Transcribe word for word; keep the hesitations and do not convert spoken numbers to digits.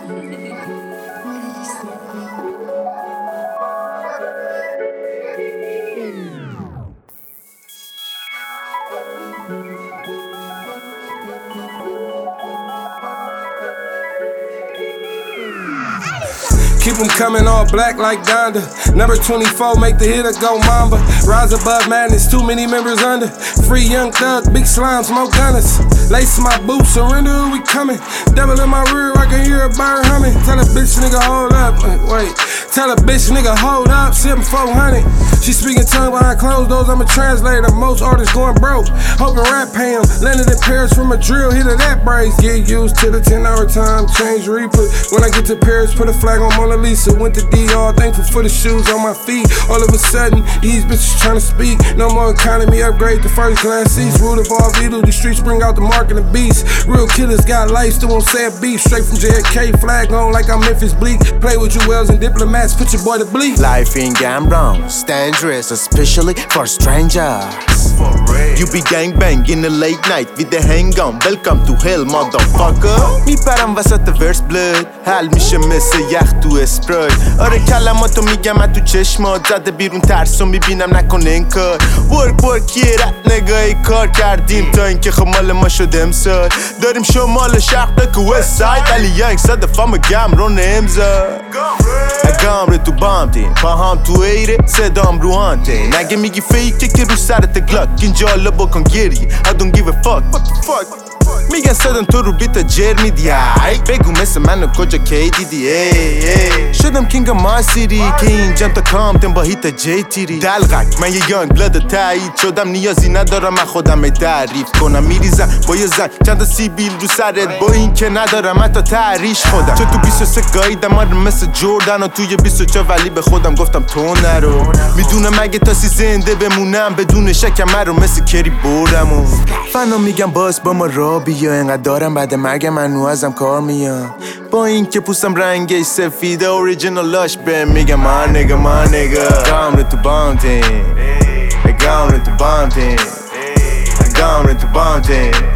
Keep them coming all black like Donda. Number twenty-four, make the hitter go Mamba. Rise above madness, too many members under. Free young thug, big slime, smoke gunners. Lace my boots, surrender, we coming. Devil in my rear, I can hear a bird humming. Tell a bitch nigga hold up, wait. Tell a bitch nigga hold up, seven four hundred. She speaking tongue behind closed doors, I'm a translator. Most artists going broke, hoping rap pay 'em. Landed in Paris from a drill, hit of that brace. Get used to the ten hour time, change replay. When I get to Paris, put a flag on Mona Lisa. Went to D R, thankful for the shoes on my feet. All of a sudden, these bitches trying to speak. No more economy, upgrade to first class seats. Root of all Vito, the streets bring out the mark and the beast. Real killers got life, still won't say a beef. Straight from J F K, flag on like I'm Memphis Bleak. Play with your wells and diplomats, put your boy to bleed. Life in Gambron's dangerous, especially for strangers. You be gangbang in the late night with the handgun. Welcome to hell motherfucker. میپرم وسط ورس بلد حل میشه مثل یخ تو اسپرایت. آره کلماتو میگم من تو چشمات زده بیرون ترسو میبینم نکنه این کار. ورک ورک یه رد نگاهی کار کردیم تا اینکه خب مال ما شد امسال. داریم شمال شرق که وست ساید ولی یک صد فام گمرون امضا. گامره تو بامتین پاهام تو ایره صدام رو هانتین. اگه میگی فیکه که رو سرت گلاک اینجا حالا بکن گریه. I don't give a fuck. What the fuck? میگن صدم تو رو بیت جر میدی. بگو مثل منو کجا کی دیدی. ای ای شدم کینگ ما سیری که اینجام تا کامتن با هیت جی تیری. دلغک من یه یانگ بلد تایید شدم نیازی ندارم من خودم تعریف کنم. میریزم با یه زن چند تا سیبیل رو سرت با این که ندارم حتی تعریش خودم. چون تو بیست و سه گاییدم آره مثل جوردن و توی بیست و چهار ولی به خودم گفتم تو نرو. میدونم اگه تاسی زنده بمونم بدون شکم من رو مثل کری بردم و فنا میگم باز با ما را بیا. انقدر دارم بعد مرگ منو ازم کار میام. با این که پوستم رنگش سفیده اوریجینالاش به میگم ما نگا ما نگا. گامره تو بامتین گامره تو بامتین گامره تو بامتین